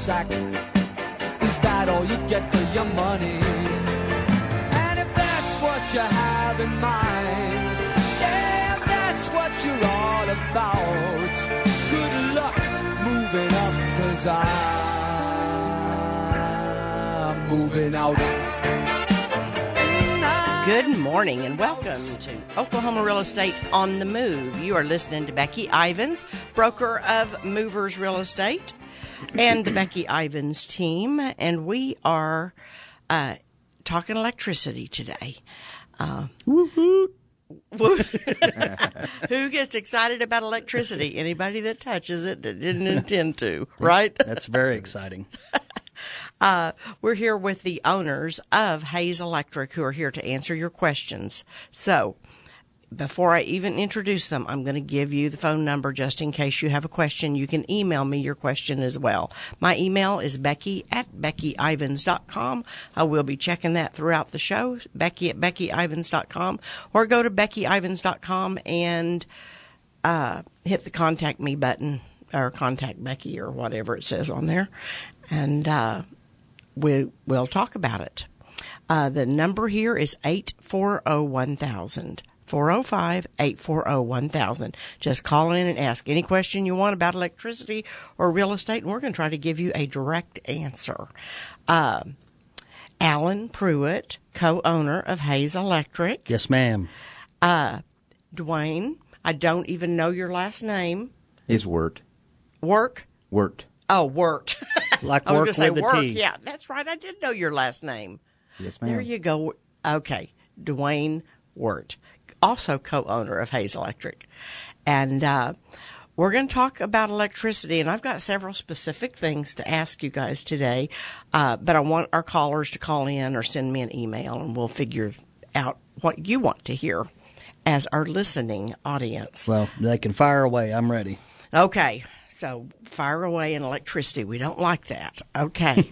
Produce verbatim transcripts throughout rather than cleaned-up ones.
sack. Is that all you get for your money? And if that's what you have in mind, yeah, that's what you're all about. Good luck moving up, 'cause I'm moving out. Good morning and welcome to Oklahoma Real Estate on the Move. You are listening to Becky Ivins, broker of Movers Real Estate, and the Becky Ivins team, and we are uh, talking electricity today. Uh, Woo-hoo. Who gets excited about electricity? Anybody that touches it that didn't intend to, right? That's very exciting. Uh, we're here with the owners of Hayes Electric who are here to answer your questions. So, before I even introduce them, I'm going to give you the phone number just in case you have a question. You can email me your question as well. My email is Becky at Becky Ivins dot com. I will be checking that throughout the show, Becky at Becky Ivins dot com, or go to Becky Ivins dot com and uh, hit the contact me button, or contact Becky, or whatever it says on there, and uh, we, we'll talk about it. Uh, the number here is eight four zero, one thousand. four oh five, eight four zero, one thousand. Just call in and ask any question you want about electricity or real estate, and we're going to try to give you a direct answer. Uh, Alan Pruitt, co-owner of Hayes Electric. Yes, ma'am. Uh, Dwayne, I don't even know your last name. It's Wirt. Work? Wirt. Oh, Wirt. Like I was work going to say with a work. T. Yeah, that's right. I did know your last name. Yes, ma'am. There you go. Okay. Dwayne Wirt, also co-owner of Hayes Electric. And uh, we're going to talk about electricity, and I've got several specific things to ask you guys today, uh, but I want our callers to call in or send me an email, and we'll figure out what you want to hear as our listening audience. Well, they can fire away. I'm ready. Okay. So fire away in electricity. We don't like that. Okay.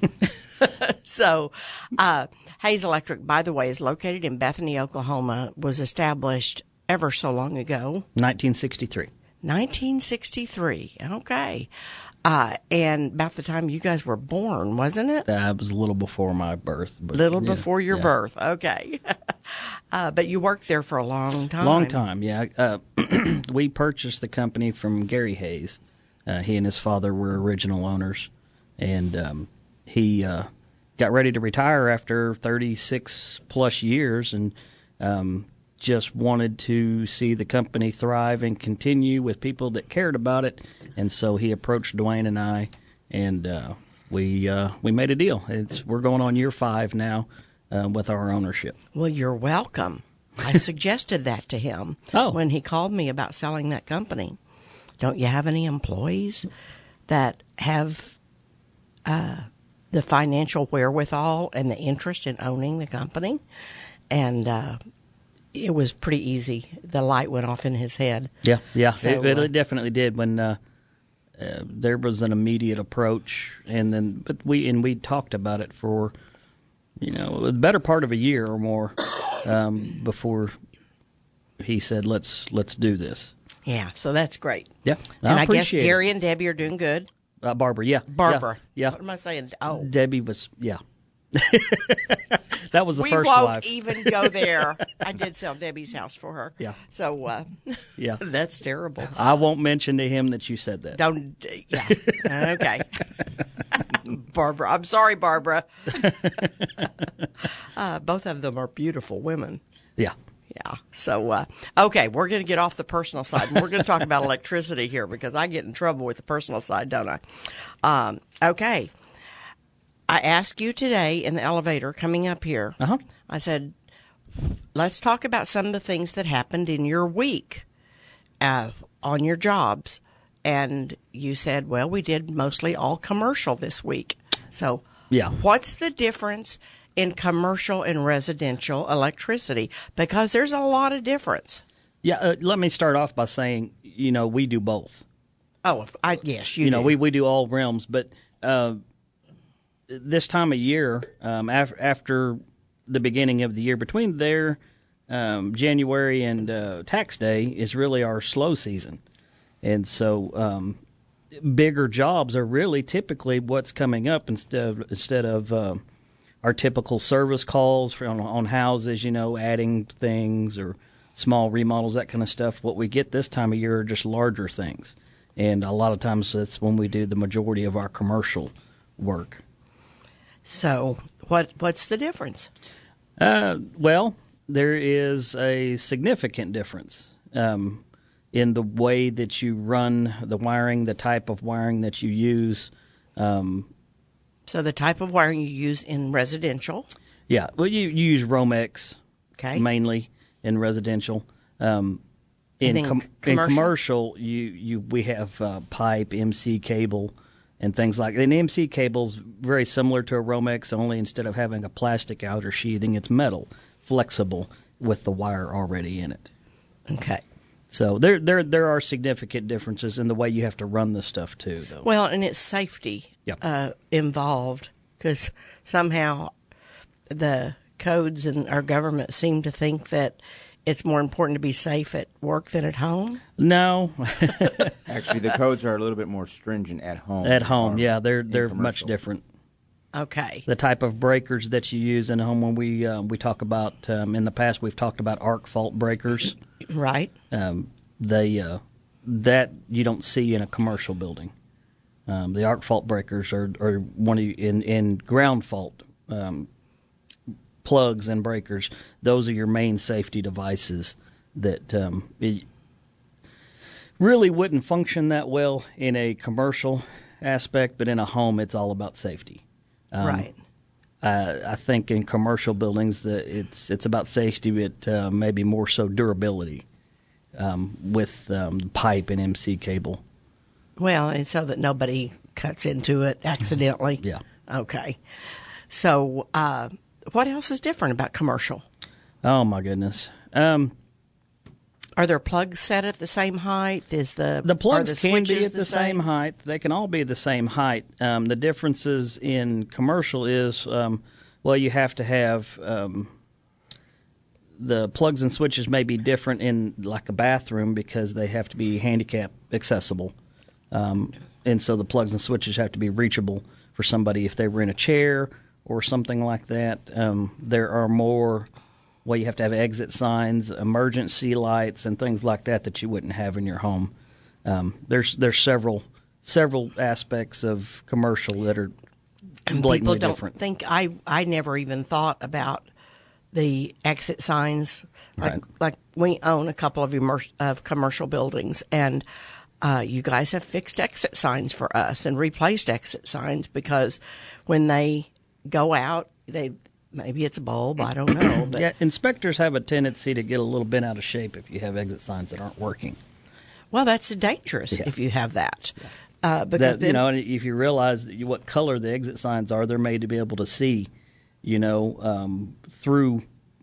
So uh, Hayes Electric, by the way, is located in Bethany, Oklahoma, was established ever so long ago. nineteen sixty-three. nineteen sixty-three. Okay. Uh, and about the time you guys were born, wasn't it? That was a little before my birth. A little yeah, before your yeah. birth. Okay. uh, but you worked there for a long time. Long time, yeah. Uh, we purchased the company from Gary Hayes. Uh, he and his father were original owners, and um, he uh, got ready to retire after thirty-six plus years, and um, just wanted to see the company thrive and continue with people that cared about it. And so he approached Dwayne and I, and uh, we uh, we made a deal. It's we're going on year five now uh, with our ownership. Well, you're welcome. I suggested that to him Oh. when he called me about selling that company. Don't you have any employees that have uh, the financial wherewithal and the interest in owning the company? And uh, it was pretty easy. The light went off in his head. Yeah, yeah, So, it, it uh, definitely did. When uh, uh, there was an immediate approach, and then but we and we talked about it for you know the better part of a year or more um, before he said, "Let's let's do this." Yeah, so that's great. Yeah, And I, I, guess appreciate Gary it. and Debbie are doing good. Uh, Barbara, yeah, Barbara. yeah, What am I saying? Oh. yeah. Debbie was, yeah. That was the We first won't wife. even go there. I did sell Debbie's house for her. Yeah. So uh, Yeah, that's terrible. I won't mention to him that you said that. Don't, yeah. Okay. Barbara. I'm sorry, Barbara. uh, both of them are beautiful women. Yeah. Yeah. So, uh, okay, we're going to get off the personal side, and we're going to talk about electricity here because I get in trouble with the personal side, don't I? Um, okay. I asked you today in the elevator coming up here, Uh-huh. I said, let's talk about some of the things that happened in your week uh, on your jobs. And you said, well, we did mostly all commercial this week. So Yeah. what's the difference in commercial and residential electricity? Because there's a lot of difference. Yeah, uh, let me start off by saying, you know, we do both. Oh, if- I, yes, you, You know, do. we, we do all realms, but uh, this time of year, um, af- after the beginning of the year, between there, um, January and uh, tax day is really our slow season. And so um, bigger jobs are really typically what's coming up instead of, instead of uh, our typical service calls for, on, on houses, you know, adding things or small remodels, that kind of stuff. What we get this time of year are just larger things. And a lot of times that's when we do the majority of our commercial work. So what what's the difference? Uh, well, there is a significant difference um, in the way that you run the wiring, the type of wiring that you use. Um, so the type of wiring you use in residential? Yeah, well, you, you use Romex okay. mainly in residential. Um, in, com- commercial? in commercial, you, you we have uh, pipe, M C cable, and things like that. And M C cable's very similar to a Romex, only instead of having a plastic outer sheathing, it's metal, flexible, with the wire already in it. Okay. So there there there are significant differences in the way you have to run the stuff too, though. Well, and it's safety yep. uh, involved, because somehow the codes and our government seem to think that it's more important to be safe at work than at home? No. Actually, the codes are a little bit more stringent at home. At home, yeah. They're they're much different. Okay. The type of breakers that you use in a home, when we uh, we talk about, um, in the past we've talked about arc fault breakers. Right. Um, they uh, that you don't see in a commercial building. Um, the arc fault breakers are, are one of you, in, in ground fault um plugs and breakers, those are your main safety devices that um, it really wouldn't function that well in a commercial aspect, but in a home it's all about safety. Um, right. Uh, I think in commercial buildings that it's it's about safety, but uh, maybe more so durability um, with um, pipe and M C cable. Well, and so that nobody cuts into it accidentally. Yeah. Okay. So, uh, what else is different about commercial? Oh my goodness! Um, Are there plugs set at the same height? Is the the plugs the can be at the, the same? same height? They can all be the same height. Um, the differences in commercial is, um, well, you have to have um, the plugs and switches may be different in like a bathroom because they have to be handicap accessible, um, and so the plugs and switches have to be reachable for somebody if they were in a chair or something like that. Um, there are more, well, you have to have exit signs, emergency lights, and things like that that you wouldn't have in your home. Um, there's there's several several aspects of commercial that are and blatantly people don't different. Think I I never even thought about the exit signs. Like Right. like we own a couple of immer- of commercial buildings, and uh, you guys have fixed exit signs for us and replaced exit signs because when they go out, they maybe it's a bulb, I don't know. But yeah, inspectors have a tendency to get a little bent out of shape if you have exit signs that aren't working. Well, that's dangerous Yeah. if you have that. Yeah. Uh, because that, then, you know, if you realize that you, what color the exit signs are, they're made to be able to see, you know, um, through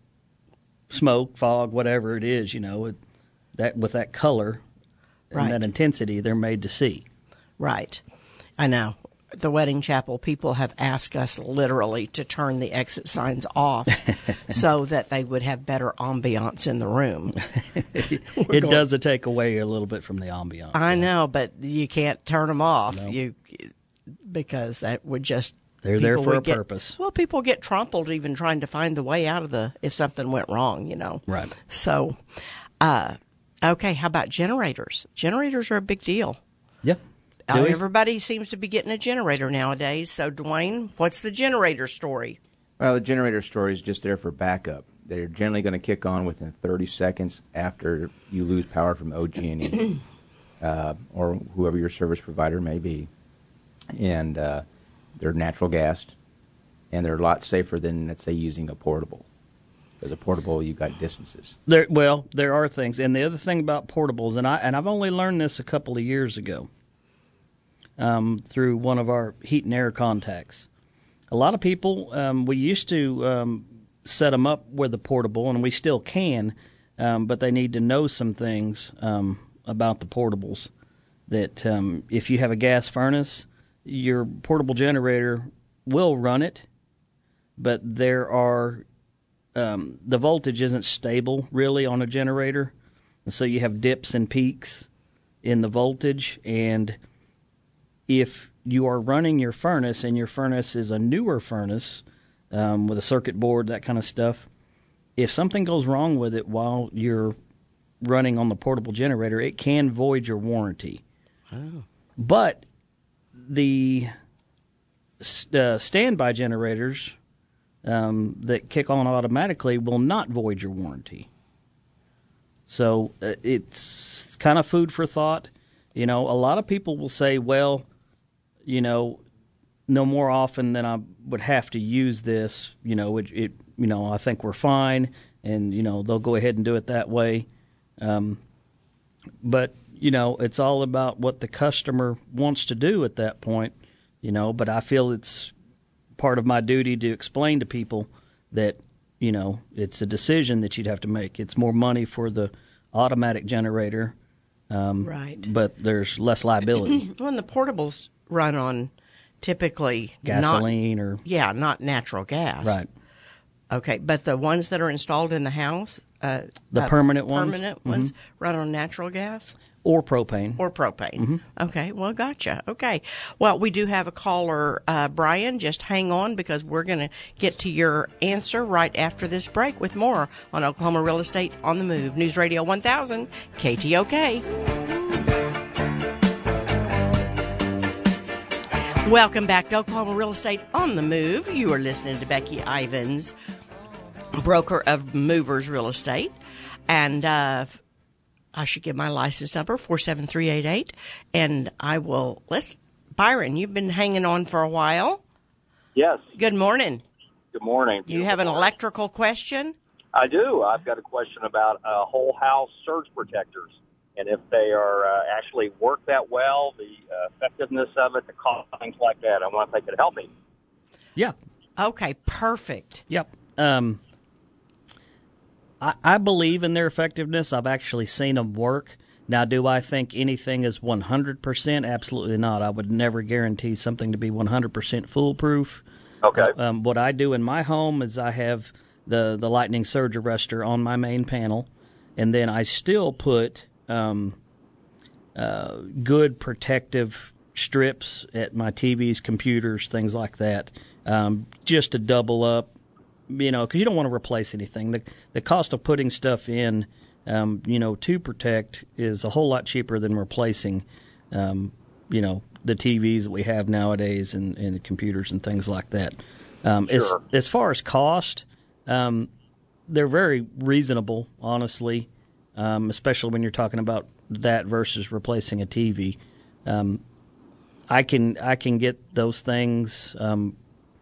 smoke, fog, whatever it is. You know, it, that with that color and right. that intensity, they're made to see. Right. I know. The Wedding Chapel, people have asked us literally to turn the exit signs off so that they would have better ambiance in the room. it going, does take away a little bit from the ambiance. I yeah. know, but you can't turn them off No. you because that would just They're there for a get, purpose. Well, people get trampled even trying to find the way out of the if something went wrong, you know. Right. So, uh, okay, how about generators? Generators are a big deal. Yeah. Uh, Do we? everybody seems to be getting a generator nowadays. So, Dwayne, what's the generator story? Well, the generator story is just there for backup. They're generally going to kick on within thirty seconds after you lose power from O G and E uh, or whoever your service provider may be. And uh, they're natural gas, and they're a lot safer than, let's say, using a portable. Because a portable, you've got distances. There, well, there are things. And the other thing about portables, and, I, and I've only learned this a couple of years ago, Um, through one of our heat and air contacts. A lot of people, um, we used to um, set them up with a portable, and we still can, um, but they need to know some things um, about the portables. That um, if you have a gas furnace, your portable generator will run it, but there are um, the voltage isn't stable really on a generator, and so you have dips and peaks in the voltage, and if you are running your furnace and your furnace is a newer furnace um, with a circuit board, that kind of stuff, if something goes wrong with it while you're running on the portable generator, it can void your warranty. Oh. But the uh, standby generators um, that kick on automatically will not void your warranty. So uh, it's kind of food for thought. You know, a lot of people will say, well, you know, no more often than I would have to use this. You know, it, it you know, I think we're fine, and, you know, they'll go ahead and do it that way. Um, but, you know, it's all about what the customer wants to do at that point, you know, but I feel it's part of my duty to explain to people that, you know, it's a decision that you'd have to make. It's more money for the automatic generator, um, right? But there's less liability. When the portables run on typically gasoline not, or yeah, not natural gas, right? Okay, but the ones that are installed in the house, uh, the uh, permanent ones, permanent ones mm-hmm. run on natural gas. Or propane. Or propane. Mm-hmm. Okay, well, gotcha. Okay. Well, we do have a caller, uh, Brian. Just hang on because we're going to get to your answer right after this break with more on Oklahoma Real Estate on the Move. News Radio one thousand, K T O K. Welcome back to Oklahoma Real Estate on the Move. You are listening to Becky Ivins, broker of Movers Real Estate. And, uh, I should give my license number, four seven three eight eight, and I will, let's, Byron, you've been hanging on for a while. Yes. Good morning. Good morning. Do you have an electrical question? I do. I've got a question about uh, whole house surge protectors, and if they are uh, actually work that well, the uh, effectiveness of it, the cost, things like that. I wonder if they could help me. Yeah. Okay, perfect. Yep. Um, I, I believe in their effectiveness. I've actually seen them work. Now, do I think anything is one hundred percent? Absolutely not. I would never guarantee something to be one hundred percent foolproof. Okay. Uh, um, what I do in my home is I have the, the lightning surge arrestor on my main panel, and then I still put um, uh, good protective strips at my T Vs, computers, things like that, um, just to double up. You know, because you don't want to replace anything. The the cost of putting stuff in, um, you know, to protect is a whole lot cheaper than replacing, um, you know, the T Vs that we have nowadays and, and computers and things like that. Um, sure. as, as far as cost, um, they're very reasonable, honestly, um, especially when you're talking about that versus replacing a T V. Um, I can I can get those things um,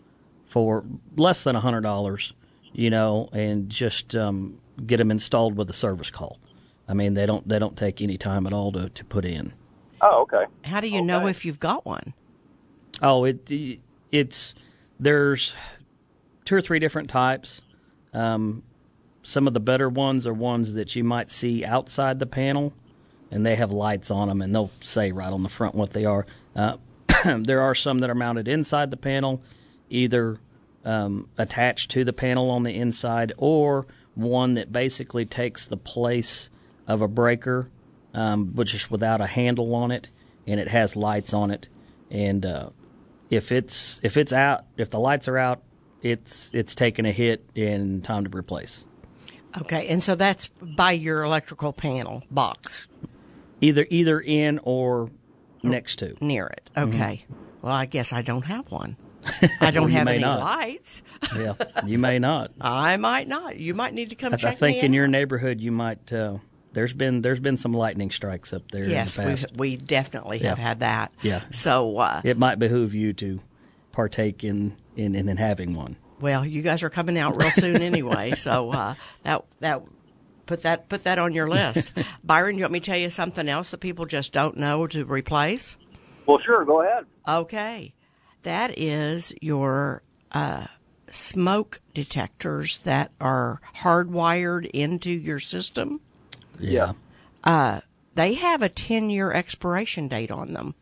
for less than one hundred dollars, you know, and just um, get them installed with a service call. I mean, they don't they don't take any time at all to, to put in. Oh, okay. How do you okay. know if you've got one? Oh, it it's there's two or three different types. Um, some of the better ones are ones that you might see outside the panel, and they have lights on them, and they'll say right on the front what they are. Uh, there are some that are mounted inside the panel, either um, attached to the panel on the inside, or one that basically takes the place of a breaker, um, which is without a handle on it, and it has lights on it. And uh, if it's if it's out, if the lights are out, it's it's taking a hit and time to replace. Okay, and so that's by your electrical panel box, either either in or next to near it. Okay. Mm-hmm. Well, I guess I don't have one. I don't well, have any not. lights. Yeah, you may not. I might not. You might need to come I, check I think me in out. your neighborhood you might. Uh, there's been there's been some lightning strikes up there. Yes, in the past. we we definitely have yeah. had that. Yeah. So uh, it might behoove you to partake in in, in, in having one. Well, you guys are coming out real soon anyway, so uh, that that put that put that on your list. Byron, you want me to tell you something else that people just don't know to replace? Well, sure. Go ahead. Okay. That is your uh, smoke detectors that are hardwired into your system. Yeah. Uh, they have a ten-year expiration date on them.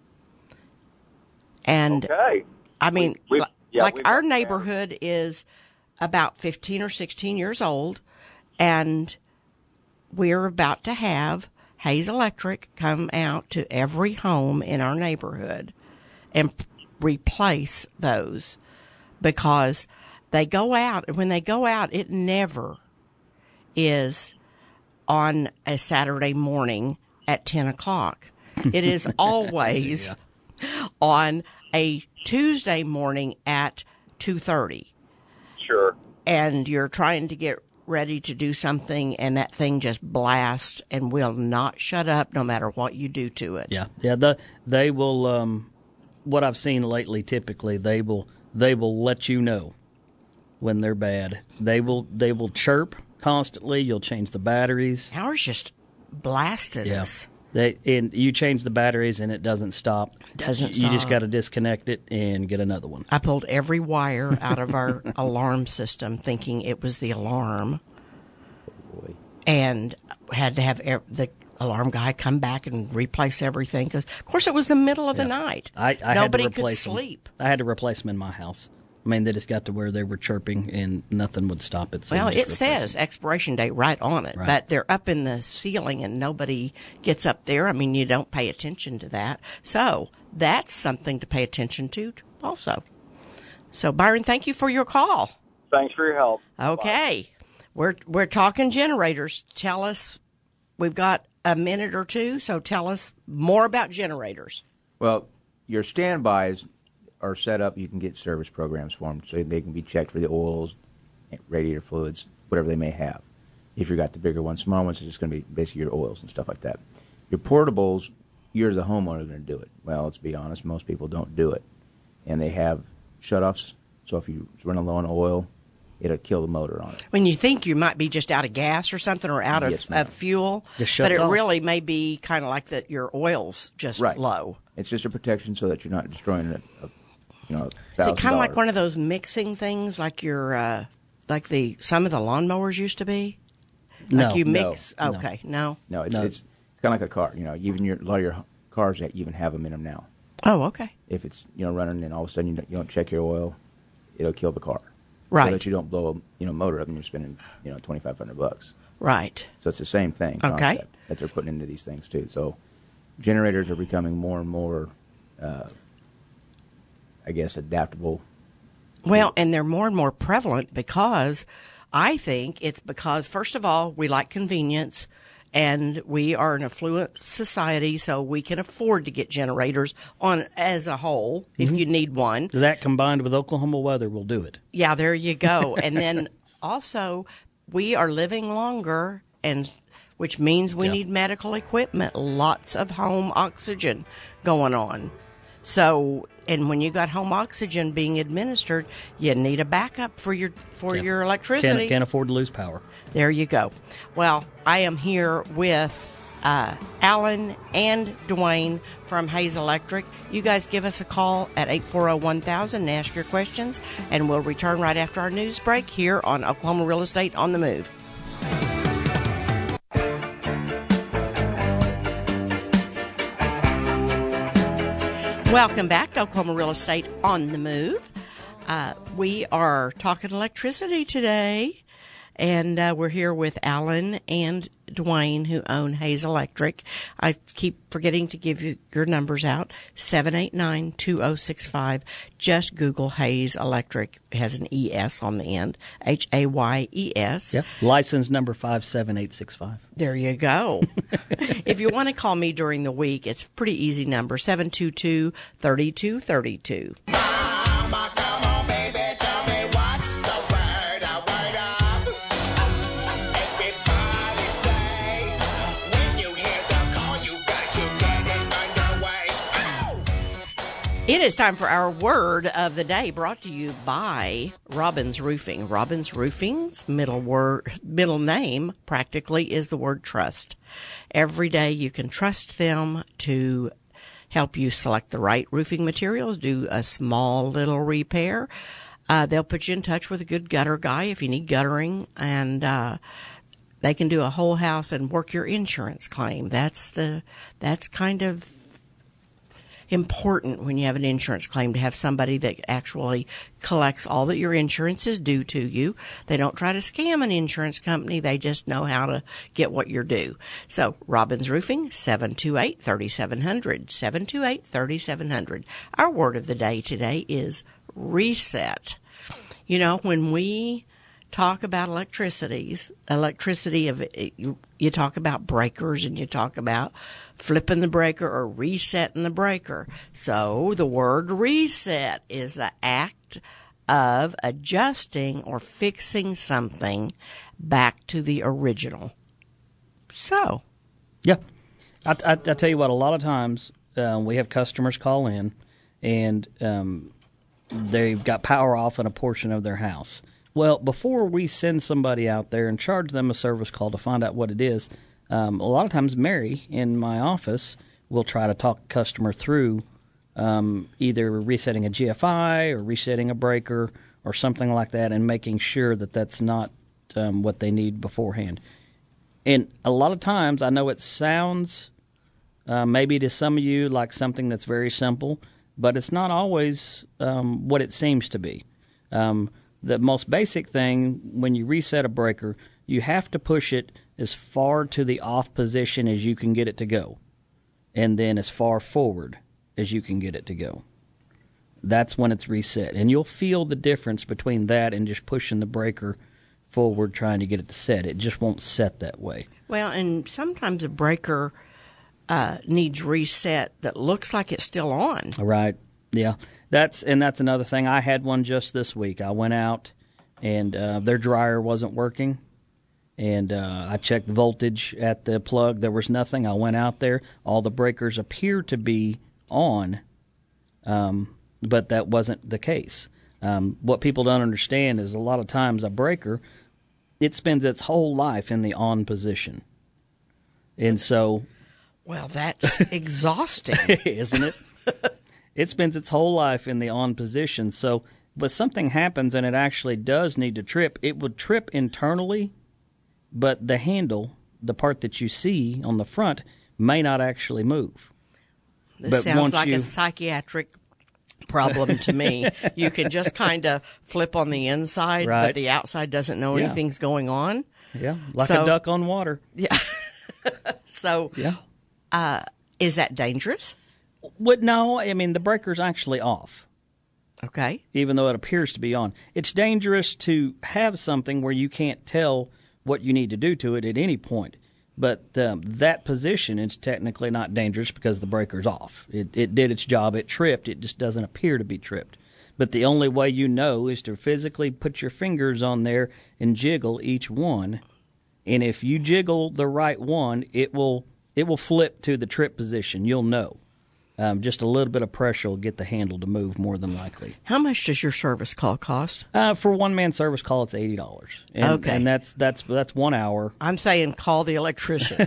And, okay. I mean, we, yeah, like our neighborhood is about fifteen or sixteen years old, and we're about to have Hayes Electric come out to every home in our neighborhood and p- replace those, because they go out, and when they go out, it never is on a Saturday morning at ten o'clock. It is always yeah. on a Tuesday morning at two thirty. Sure. And you're trying to get ready to do something, and that thing just blasts and will not shut up no matter what you do to it. Yeah, yeah. The, they will. Um, what I've seen lately, typically, they will they will let you know when they're bad. They will they will chirp constantly. You'll change the batteries. Ours just blasted yeah. us. They and you change the batteries and it doesn't stop. It doesn't you stop. You just got to disconnect it and get another one. I pulled every wire out of our alarm system, thinking it was the alarm, Oh, boy. and had to have ev- the alarm guy come back and replace everything. Because, of course, it was the middle of Yeah. the night. I, I Nobody had to could replace them. sleep. I had to replace them in my house. I mean, they just got to where they were chirping and nothing would stop it. So Well, you it just replace says them. expiration date right on it, Right. but they're up in the ceiling and nobody gets up there. I mean, you don't pay attention to that. So that's something to pay attention to also. So, Byron, thank you for your call. Thanks for your help. Okay. We're we're talking generators. Tell us, we've got a minute or two, so tell us more about generators. Well, your standbys are set up. You can get service programs for them, so they can be checked for the oils, radiator fluids, whatever they may have. If you've got the bigger ones, small ones, it's just going to be basically your oils and stuff like that. Your portables, you're the homeowner going to do it. Well, let's be honest, most people don't do it. And they have shutoffs, so if you run low on oil, it'll kill the motor on it. When you think you might be just out of gas or something, or out of, Yes, ma'am. of fuel, Just but shuts it off. really may be kind of like that your oil's just Right. low. It's just a protection so that you're not destroying a, a you know, Is it kind of like one? one of those mixing things, like your, uh, like the some of the lawnmowers used to be? No, like you no, mix. no. Okay, no. No, it's No. it's, it's kind of like a car. You know, even your, a lot of your cars that even have them in them now. Oh, okay. If it's you know running and all of a sudden you don't, you don't check your oil, it'll kill the car. Right. So that you don't blow a you know motor up and you're spending you know twenty five hundred bucks. Right. So it's the same thing Okay. concept that they're putting into these things too. So generators are becoming more and more, uh, I guess, adaptable. Well, and they're more and more prevalent because I think it's because, first of all, we like convenience, and we are an affluent society, so we can afford to get generators on as a whole if you need one. That combined with Oklahoma weather will do it. Yeah, there you go. And then also, we are living longer, and which means we Yeah. need medical equipment, lots of home oxygen going on. So, and when you got home oxygen being administered, you need a backup for your for Yeah. your electricity. Can't, can't afford to lose power. There you go. Well, I am here with uh, Alan and Dwayne from Hayes Electric. You guys give us a call at eight four zero, one thousand and ask your questions, and we'll return right after our news break here on Oklahoma Real Estate on the Move. Welcome back to Oklahoma Real Estate on the Move. Uh, we are talking electricity today, and uh, we're here with Alan and Dwayne, who own Hayes Electric. I keep forgetting to give you your numbers out, seven eight nine, two zero six five. Just Google Hayes Electric. It has an E S on the end, H A Y E S. Yep. License number five seven eight six five. There you go. If you want to call me during the week, it's a pretty easy number, seven two two, three two three two. Mama, come on, baby, tell me what's the word, a word up. Everybody say, when you hear the call, you've got to get it underway. Ow! It is time for our word of the day, brought to you by Robbins Roofing. Robbins Roofing's middle word, middle name practically is the word trust. Every day you can trust them to help you select the right roofing materials, do a small little repair. Uh, they'll put you in touch with a good gutter guy if you need guttering, and uh, they can do a whole house and work your insurance claim. That's the that's kind of important when you have an insurance claim to have somebody that actually collects all that your insurance is due to you. They don't try to scam an insurance company. They just know how to get what you're due. So Robbins Roofing, seven two eight, three seven zero zero, seven two eight, three seven zero zero. Our word of the day today is reset. You know, when we talk about electricities, electricity of you, you talk about breakers and you talk about flipping the breaker or resetting the breaker. So the word reset is the act of adjusting or fixing something back to the original. So, yeah, I, I, I tell you what, a lot of times uh, we have customers call in and um, they've got power off in a portion of their house. Well, before we send somebody out there and charge them a service call to find out what it is, um, a lot of times Mary in my office will try to talk a customer through um, either resetting a G F I or resetting a breaker or something like that and making sure that that's not um, what they need beforehand. And a lot of times I know it sounds uh, maybe to some of you like something that's very simple, but it's not always um, what it seems to be. Um The most basic thing, when you reset a breaker, you have to push it as far to the off position as you can get it to go, and then as far forward as you can get it to go. That's when it's reset. And you'll feel the difference between that and just pushing the breaker forward trying to get it to set. It just won't set that way. Well, and sometimes a breaker uh, needs reset that looks like it's still on. Right, yeah. That's and that's another thing. I had one just this week. I went out and uh, their dryer wasn't working, and uh, I checked the voltage at the plug. There was nothing. I went out there. All the breakers appeared to be on, um, but that wasn't the case. Um, what people don't understand is a lot of times a breaker, it spends its whole life in the on position, and so. Well, that's exhausting, isn't it? It spends its whole life in the on position. So, but something happens and it actually does need to trip. It would trip internally, but the handle, the part that you see on the front, may not actually move. This but sounds once like you, a psychiatric problem to me. You can just kind of flip on the inside, right. but the outside doesn't know Yeah. anything's going on. Yeah, like so, a duck on water. Yeah. so, yeah. uh, is that dangerous? What? No, I mean, the breaker's actually off. Okay. Even though it appears to be on. It's dangerous to have something where you can't tell what you need to do to it at any point. But um, that position is technically not dangerous because the breaker's off. It, it did its job. It tripped. It just doesn't appear to be tripped. But the only way you know is to physically put your fingers on there and jiggle each one. And if you jiggle the right one, it will it will flip to the trip position. You'll know. Um, just a little bit of pressure will get the handle to move more than likely. How much does your service call cost? Uh, for one man service call, it's eighty dollars. And, okay, and that's that's that's one hour. I'm saying call the electrician.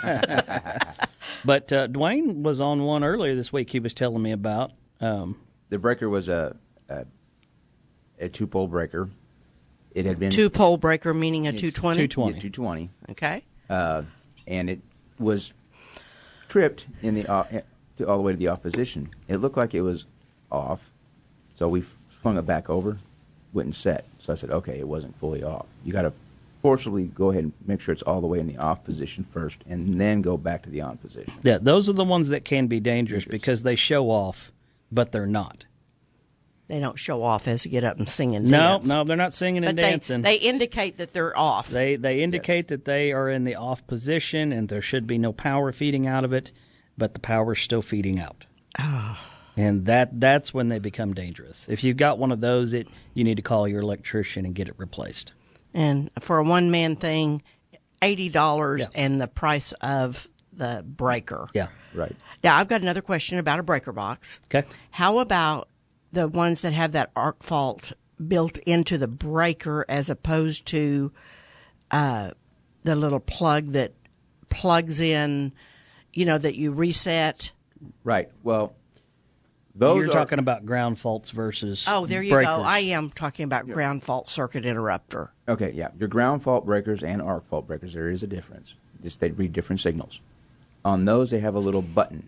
But uh, Dwayne was on one earlier this week. He was telling me about um, the breaker was a a, a two pole breaker. It had been two pole breaker, meaning a two twenty. two twenty. Yeah, two twenty. Okay. Uh, and it was tripped in the. Uh, To all the way to the off position. It looked like it was off, so we swung it back over, wouldn't set. So I said, okay, it wasn't fully off. You got to forcibly go ahead and make sure it's all the way in the off position first, and then go back to the on position. Yeah, those are the ones that can be dangerous, dangerous. because they show off, but they're not. They don't show off as you get up and sing and no, dance. No, no, they're not singing but and they, dancing. They indicate that they're off. They they indicate yes. that they are in the off position, and there should be no power feeding out of it. But the power's still feeding out. Oh. And that that's when they become dangerous. If you've got one of those, it you need to call your electrician and get it replaced. And for a one-man thing, eighty dollars yeah. and the price of the breaker. Yeah. Right. Now, I've got another question about a breaker box. Okay. How about the ones that have that arc fault built into the breaker as opposed to uh, the little plug that plugs in, you know, that you reset? Right. Well, those You're are, talking about ground faults versus Oh, there you breakers. go. I am talking about ground fault circuit interrupter. Okay, yeah. Your ground fault breakers and arc fault breakers, there is a difference. Just they read different signals. On those, they have a little button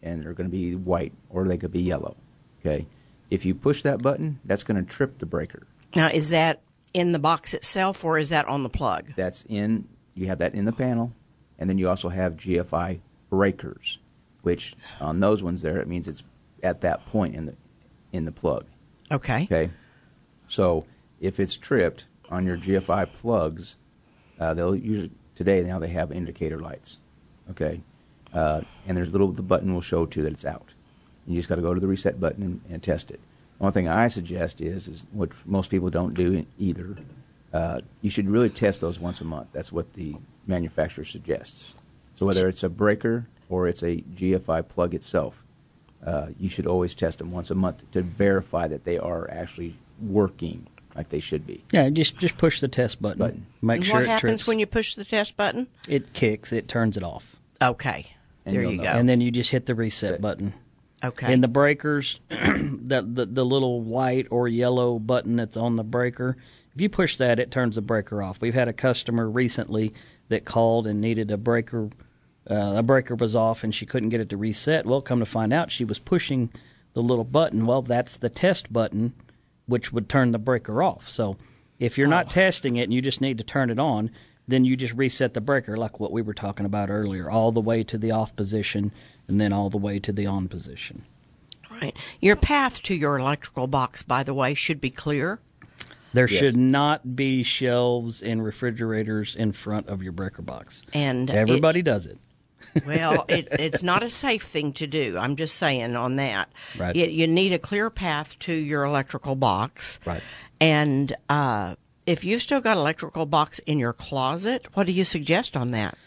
and they're going to be white, or they could be yellow. Okay, if you push that button, that's going to trip the breaker. Now, is that in the box itself, or is that on the plug? That's in. You have that in the panel, and then you also have G F I breakers, which on those ones there, it means it's at that point in the in the plug. Okay. Okay, so if it's tripped on your G F I plugs, uh, they'll usually today now they have indicator lights. Okay, uh, and there's a little the button will show too that it's out. You just got to go to the reset button and, and test it. One thing I suggest is is what most people don't do either. Uh, you should really test those once a month. That's what the manufacturer suggests. So whether it's a breaker or it's a G F I plug itself, uh, you should always test them once a month to verify that they are actually working like they should be. Yeah, just just push the test button. Button. Make And sure what it happens trips. when you push the test button? It kicks. It turns it off. Okay. And There you'll you know. go. And then you just hit the reset Okay. button. Okay. In the breakers, the, the the little white or yellow button that's on the breaker, if you push that, it turns the breaker off. We've had a customer recently that called and needed a breaker. Uh, a breaker was off and she couldn't get it to reset. Well, come to find out, she was pushing the little button. Well, that's the test button, which would turn the breaker off. So if you're not Oh. testing it and you just need to turn it on, then you just reset the breaker like what we were talking about earlier, all the way to the off position and then all the way to the on position. Right. Your path to your electrical box, by the way, should be clear. There Yes. should not be shelves and refrigerators in front of your breaker box. And Everybody does it. Well, it, it's not a safe thing to do. I'm just saying on that. Right. You, you need a clear path to your electrical box. Right. And uh, if you've still got electrical box in your closet, what do you suggest on that?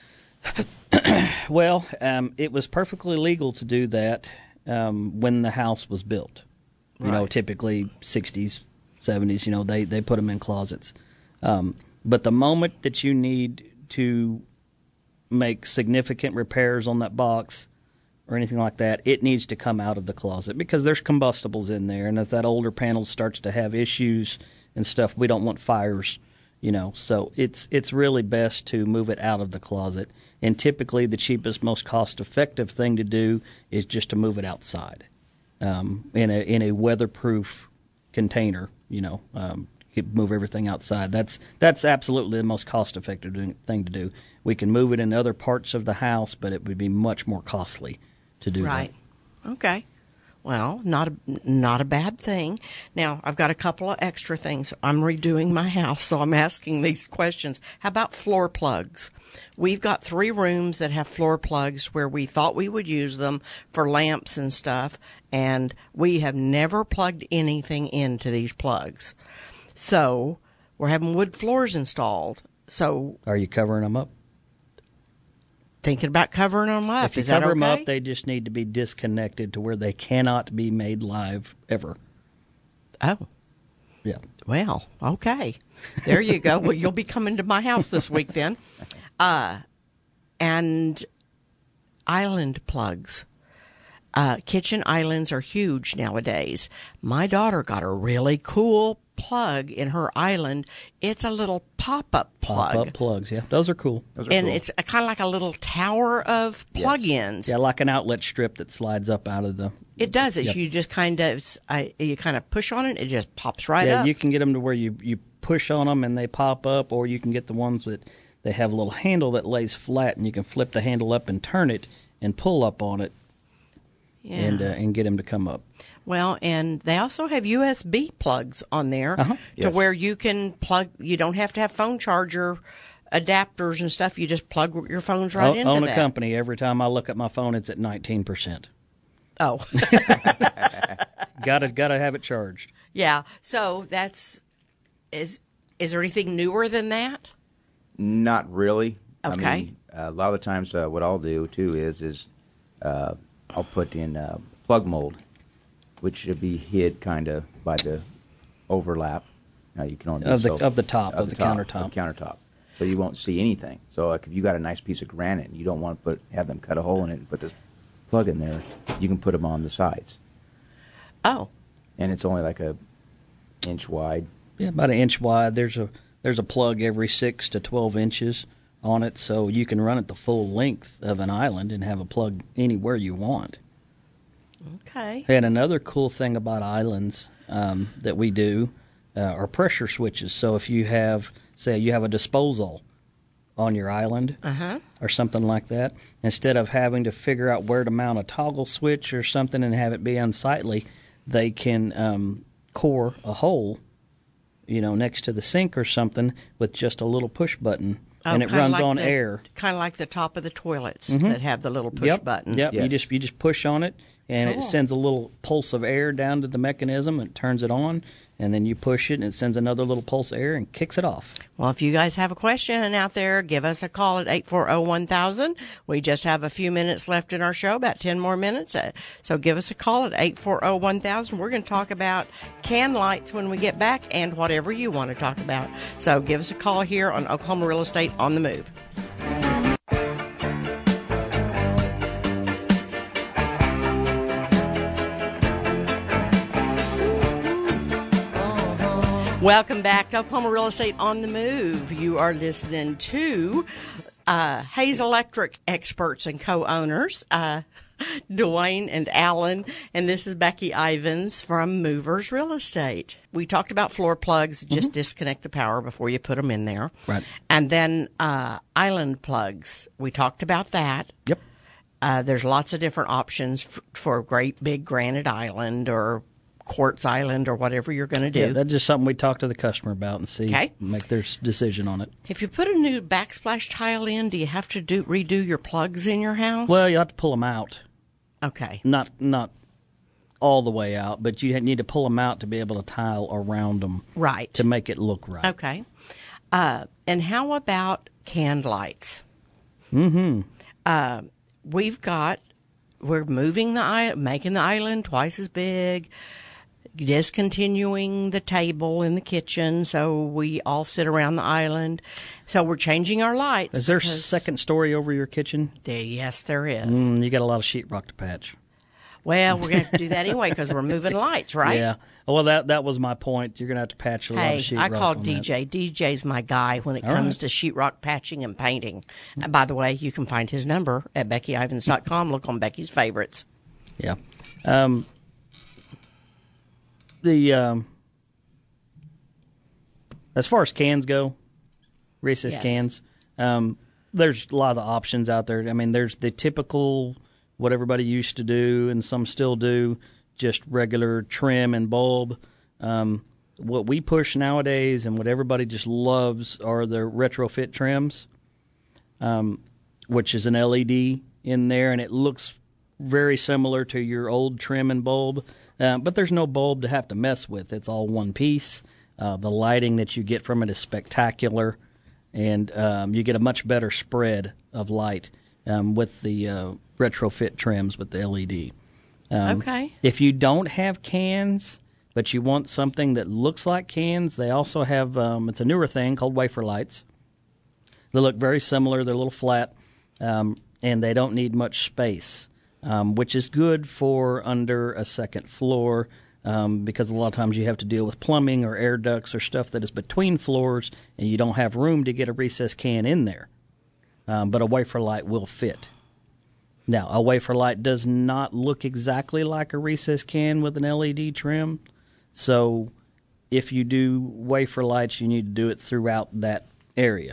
Well, um, it was perfectly legal to do that um, when the house was built. You know, Right. typically sixties, seventies, you know, they, they put them in closets. Um, but the moment that you need to make significant repairs on that box or anything like that, it needs to come out of the closet because there's combustibles in there. And if that older panel starts to have issues and stuff, we don't want fires, you know. So it's it's really best to move it out of the closet. And typically the cheapest, most cost-effective thing to do is just to move it outside um, in a in a weatherproof container, you know. Um, you could move everything outside. That's that's absolutely the most cost-effective doing- thing to do. We can move it in other parts of the house, but it would be much more costly to do Right. Okay. Well, not a, not a bad thing. Now, I've got a couple of extra things. I'm redoing my house, so I'm asking these questions. How about floor plugs? We've got three rooms that have floor plugs where we thought we would use them for lamps and stuff, and we have never plugged anything into these plugs. So, we're having wood floors installed. So, that. Are you covering them up? thinking about covering them up. If you Is that cover okay? them up, they just need to be disconnected to where they cannot be made live ever. Oh. Yeah. Well, okay. There you go. Well, you'll be coming to my house this week then. Uh, and island plugs. Uh, kitchen islands are huge nowadays. My daughter got a really cool plug in her island. It's a little pop-up plug. Pop-up plugs, yeah. Those are cool. Those are And cool. it's kind of like a little tower of Yes. plug-ins. Yeah, like an outlet strip that slides up out of the... It does. It. Yep. You just kind of, I, you kind of push on it. It just pops right yeah, up. you can get them to where you, you push on them and they pop up, or you can get the ones that they have a little handle that lays flat, and you can flip the handle up and turn it and pull up on it yeah. and uh, and get them to come up. Well, and they also have U S B plugs on there Uh-huh. to Yes. where you can plug. You don't have to have phone charger adapters and stuff. You just plug your phones right O- into own a that. company. Every time I look at my phone, it's at nineteen percent. Oh, Gotta gotta have it charged. yeah. So that's is is there anything newer than that? Not really. Okay. I mean, a lot of the times, uh, what I'll do too is is uh, I'll put in uh, plug mold, which should be hid kind of by the overlap. Now you can only do Of the- so- of the top, of the countertop. of the countertop, so you won't see anything. So like if you got a nice piece of granite and you don't want to put have them cut a hole in it and put this plug in there, you can put them on the sides, Oh, and it's only like a inch wide. Yeah, about an inch wide. There's a there's a plug every six to twelve inches on it, so you can run it the full length of an island and have a plug anywhere you want. Okay. And another cool thing about islands um, that we do uh, are pressure switches. So if you have, say, you have a disposal on your island Uh-huh. or something like that, instead of having to figure out where to mount a toggle switch or something and have it be unsightly, they can um, core a hole, you know, next to the sink or something with just a little push button. Oh, and it kinda runs like on the- air. Kind of like the top of the toilets that have the little push Yep. button. Yep. You Yes. just you just push on it, and Cool. it sends a little pulse of air down to the mechanism, and it turns it on. And then you push it, and it sends another little pulse of air and kicks it off. Well, if you guys have a question out there, give us a call at eight four zero, one thousand. We just have a few minutes left in our show, about ten more minutes. Uh, So give us a call at eight four zero, one thousand. We're going to talk about can lights when we get back and whatever you want to talk about. So give us a call here on Oklahoma Real Estate on the Move. Welcome back to Oklahoma Real Estate on the Move. You are listening to uh, Hayes Electric experts and co-owners, uh, Dwayne and Alan, and this is Becky Ivins from Movers Real Estate. We talked about floor plugs, just disconnect the power before you put them in there. Right. And then uh, island plugs, we talked about that. Yep. Uh, there's lots of different options f- for a great big granite island or quartz island or whatever you're going to do. Yeah, that's just something we talk to the customer about and see, Okay. make their s- decision on it. If you put a new backsplash tile in, do you have to do redo your plugs in your house? Well, you have to pull them out, okay. not not all the way out, but you need to pull them out to be able to tile around them, Right. to make it look right. Okay. Uh, and how about canned lights? Mm-hmm. Uh, we've got, we're moving the island, making the island twice as big, discontinuing the table in the kitchen, so we all sit around the island. So we're changing our lights. Is there a because- second story over your kitchen? There- Yes, there is. Mm, you got a lot of sheetrock to patch. Well, we're going to have to do that anyway because we're moving lights, right? Yeah. Well, that that was my point. You're going to have to patch a lot Hey, of sheetrock. I called on D that. J. D J's my guy when it All comes right. to sheetrock patching and painting. And by the way, you can find his number at becky ivins dot com. Look on Becky's favorites. Yeah. Um, the um, as far as cans go, recess Yes. cans, um, there's a lot of the options out there. I mean, there's the typical what everybody used to do, and some still do, just regular trim and bulb. Um, what we push nowadays, and what everybody just loves, are the retrofit trims, um, which is an L E D in there, and it looks very similar to your old trim and bulb, uh, but there's no bulb to have to mess with. It's all one piece. Uh, the lighting that you get from it is spectacular, and um, you get a much better spread of light um, with the uh, retrofit trims with the L E D. Um, Okay. If you don't have cans, but you want something that looks like cans, they also have, um, it's a newer thing called wafer lights. They look very similar. They're a little flat, um, and they don't need much space, um, which is good for under a second floor, um, because a lot of times you have to deal with plumbing or air ducts or stuff that is between floors, and you don't have room to get a recess can in there. Um, but a wafer light will fit. Now, a wafer light does not look exactly like a recess can with an L E D trim, so if you do wafer lights, you need to do it throughout that area.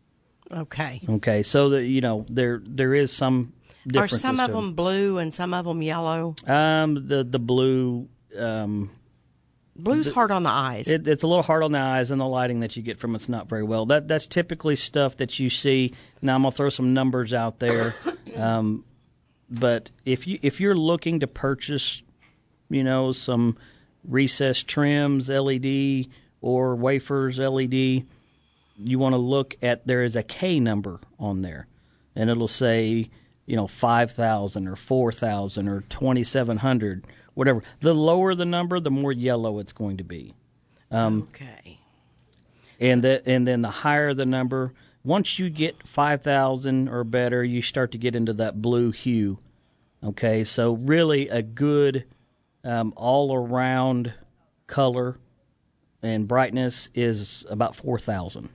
Okay. Okay, so that you know there there is some Are differences. some of to them blue and some of them yellow? Um, the the blue, um, Blue's hard on the eyes. it, it's a little hard on the eyes, and the lighting that you get from it's not very well. That that's typically stuff that you see. Now I'm gonna throw some numbers out there, um, but if you if you're looking to purchase, you know, some recess trims L E D or wafers L E D, you want to look at, there is a K number on there, and it'll say, you know, five thousand or four thousand or twenty-seven hundred, whatever. The lower the number, the more yellow it's going to be. Um, okay. and the, and then the higher the number, once you get five thousand or better, you start to get into that blue hue. Okay, so really a good um, all-around color and brightness is about four thousand.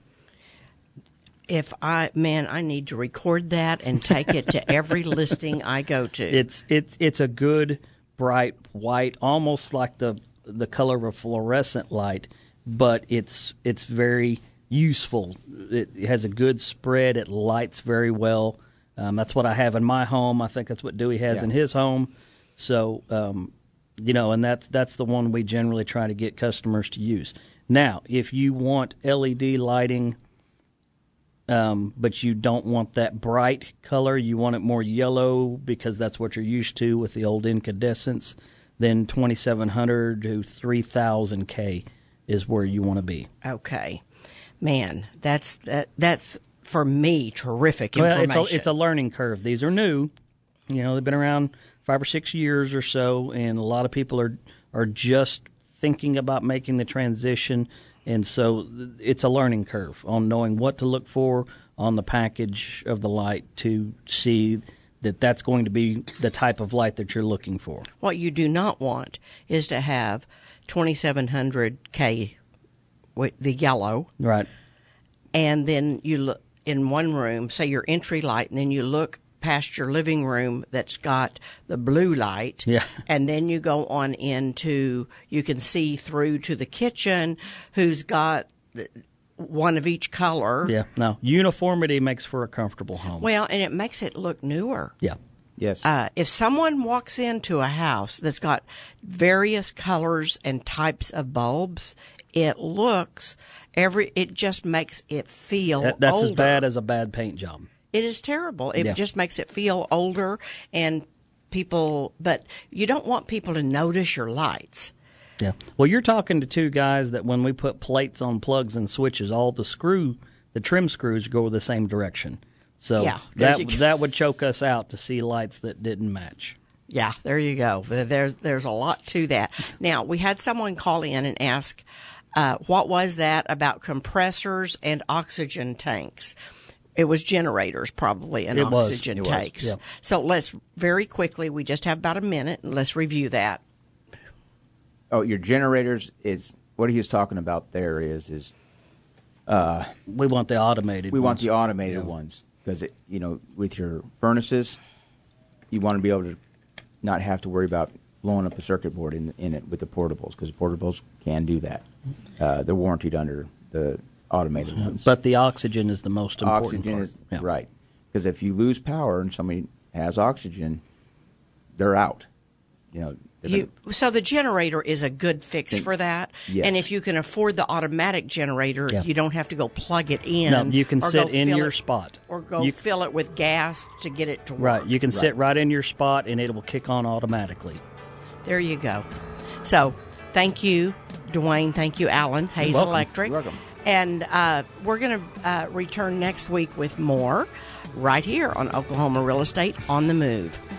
If I, man, I need to record that and take it to every listing I go to. It's it's it's a good bright white, almost like the the color of a fluorescent light, but it's it's very useful. It has a good spread. It lights very well. Um, that's what I have in my home. I think that's what Dewey has Yeah. in his home. So, um, you know, and that's that's the one we generally try to get customers to use. Now, if you want L E D lighting, um, but you don't want that bright color, you want it more yellow because that's what you're used to with the old incandescents, then twenty-seven hundred to three thousand K is where you want to be. Okay. Man, that's that, that's for me terrific Well, information. it's a, it's a learning curve. These are new. You know, they've been around five or six years or so, and a lot of people are are just thinking about making the transition, and so it's a learning curve on knowing what to look for on the package of the light to see that that's going to be the type of light that you're looking for. What you do not want is to have twenty-seven hundred K with the yellow, Right. and then you look in one room, say your entry light, and then you look past your living room that's got the blue light, Yeah. and then you go on into, you can see through to the kitchen who's got the, one of each color. Yeah. No, uniformity makes for a comfortable home. Well, and it makes it look newer. Yeah. Yes. Uh, if someone walks into a house that's got various colors and types of bulbs, it looks every. It just makes it feel. That, that's as older. bad as a bad paint job. It is terrible. It Yeah. just makes it feel older, and people. But you don't want people to notice your lights. Yeah. Well, you're talking to two guys that when we put plates on plugs and switches, all the screw, the trim screws go the same direction. So Yeah, there that you go. that would choke us out to see lights that didn't match. Yeah, there you go. There's there's a lot to that. Now, we had someone call in and ask, uh, what was that about compressors and oxygen tanks? It was generators, probably, and It was. oxygen It was, tanks. yeah. So let's very quickly, we just have about a minute, and let's review that. Oh, your generators is what he was talking about. There is is We want the automated. we want ones. the automated ones because you know with your furnaces, you want to be able to not have to worry about blowing up a circuit board in in it with the portables because portables can do that. Uh, they're warranted under the automated ones. But the oxygen is the most important oxygen part. is Yeah. right because if you lose power and somebody has oxygen, they're out. You know. they're You, so the generator is a good fix Think- for that. yes. And if you can afford the automatic generator, Yeah. you don't have to go plug it in. No, you can or sit go in fill your it- spot. Or go You- fill it with gas to get it to work. Right. You can sit right in your spot and it will kick on automatically. There you go. So thank you, Dwayne. Thank you, Alan. Hayes welcome. Electric. You're welcome. And uh, we're going to uh, return next week with more right here on Oklahoma Real Estate on the Move.